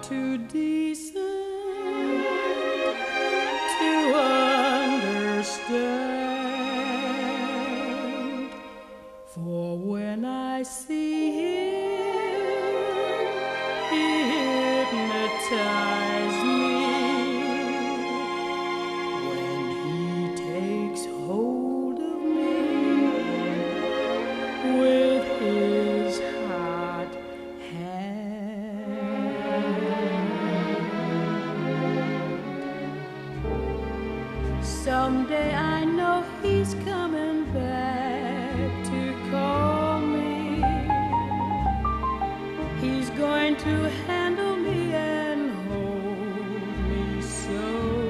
too decent to understand. For when I see him, he hypnotizes me. When he takes hold of me with his hot hand. Someday I know he's coming back to call me. He's going to handle me and hold me so.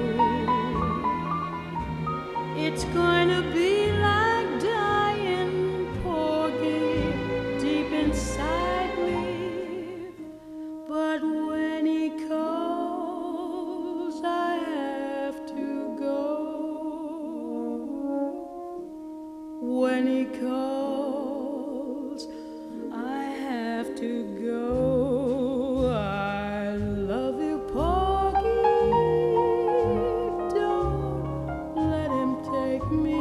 It's going to be like dying, Porgy, deep inside me. But when he calls, I have to go. When he calls, I have to go. I love you, Porgy. Don't let him take me.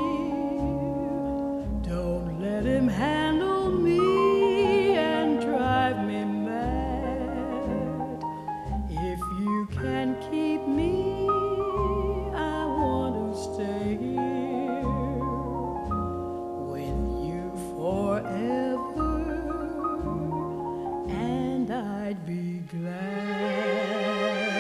Don't let him handle me and drive me mad. If you can keep me, I want to stay here with you forever, and I'd be glad.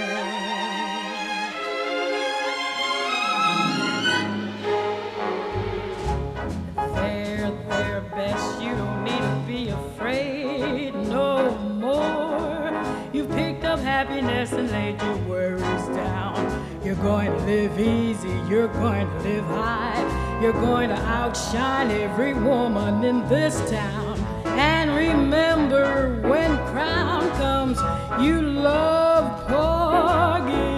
There, Bess, you don't need to be afraid no more. You've picked up happiness and laid your worries down. You're going to live easy, you're going to live high. You're going to outshine every woman in this town. And remember, when crown comes, you love Porgy.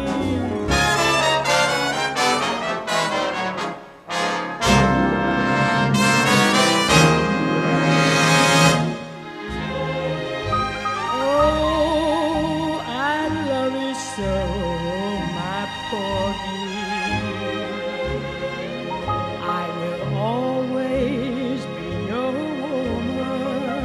Oh, I love you so, my Porgy. I will always be your woman.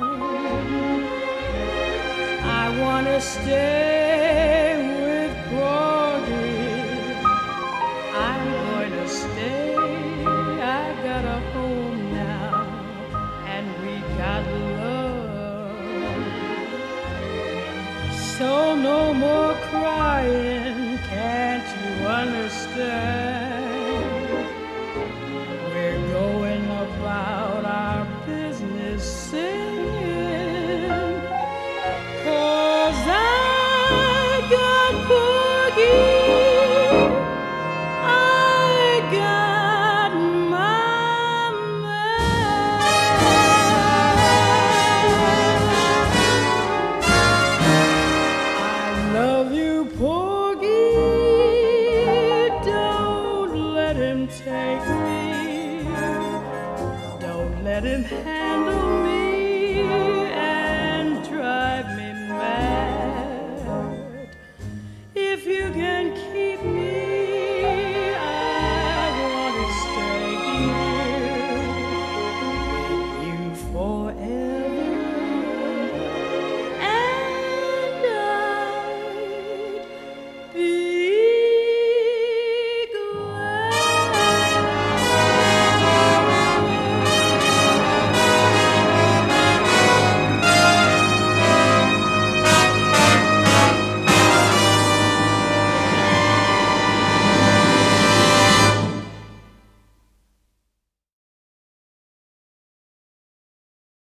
I want to stay with Porgy. I'm going to stay. I got a home now, and we got love. So no more crying, can't you understand? We're going about our business singing, 'cause I got Porgy, I got my man. I love you, Porgy. Don't let him take me. Don't let him handle